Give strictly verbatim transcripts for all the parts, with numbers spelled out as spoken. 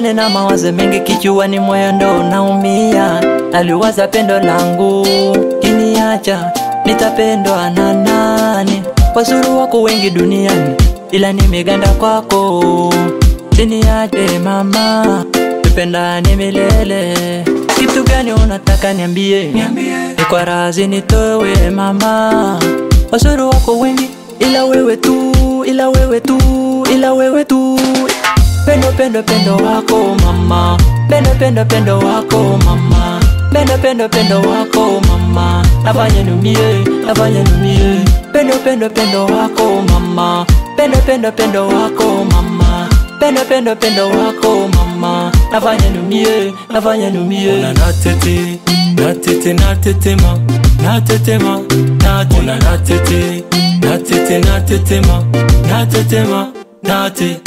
Pengine na mawazo mengi kichwani, moyo ndo naumia. Naliwaza pendo langu kiniacha, nitapendwa na nani? Wazuri wako wengi duniani, ila nimeganda kwako. Siniache mama, tupendane milele. Kitu gani unataka niambie? Niko razi nitowe mama. Wazuri wako wengi, ila wewe tu, ila wewe tu, ila wewe tu. Pendo pendo pendo wako mama, pendo pendo pendo wako mama, pendo pendo pendo wako mama. Nafanya numie, nafanya numie. Pendo pendo pendo wako mama, pendo pendo pendo wako mama, pendo pendo pendo wako mama. Nafanya numie, nafanya numie. Una natete, natete natetema, natetema, nate. Una natete, natete natetema, natetema, nate.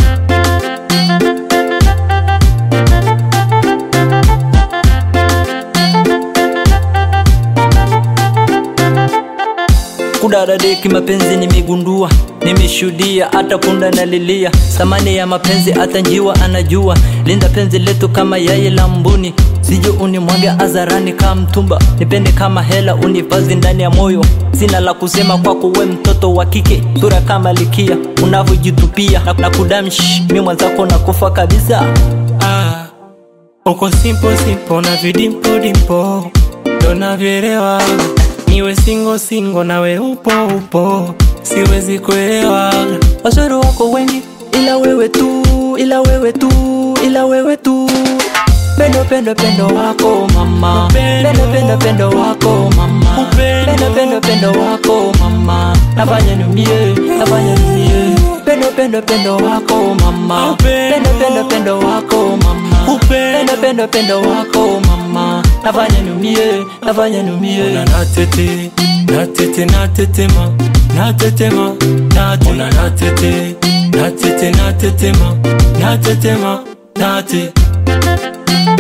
Kudadadeki mapenzi nimegundua, nimeshuhudia hata punda nalilia. Samani ya mapenzi hata njiwa anajua. Linda penzi letu kama yai la mbuni, sije unimwaga azarani kama mtumba. Nipende kama hela univazi ndani ya moyo. Sina la kusema kwako we mtoto wa kike, sura kama likia unavyojitupia na, na kudamshi mimi mwanzako na kufa kabisa. Ah, uko simple simple na vidimpo dimpo, ndo navielewa. Niwe singo singo nawe upo upo, siwezi kuelewa. Wazuri wako wengi, ila wewe tu, ila wewe tu, ila wewe tu. Pendo pendo pendo wako mama, pendo pendo pendo wako mama, pendo pendo pendo wako mama. Nafanya numie, nafanya numie. Pendo pendo pendo wako mama, pendo pendo pendo wako mama, pendo pendo pendo wako mama. Nafanya numie, nafanya numie. Una natete, natete natetema, natetema, nate. Una natete, natete natetema, natetema, nate.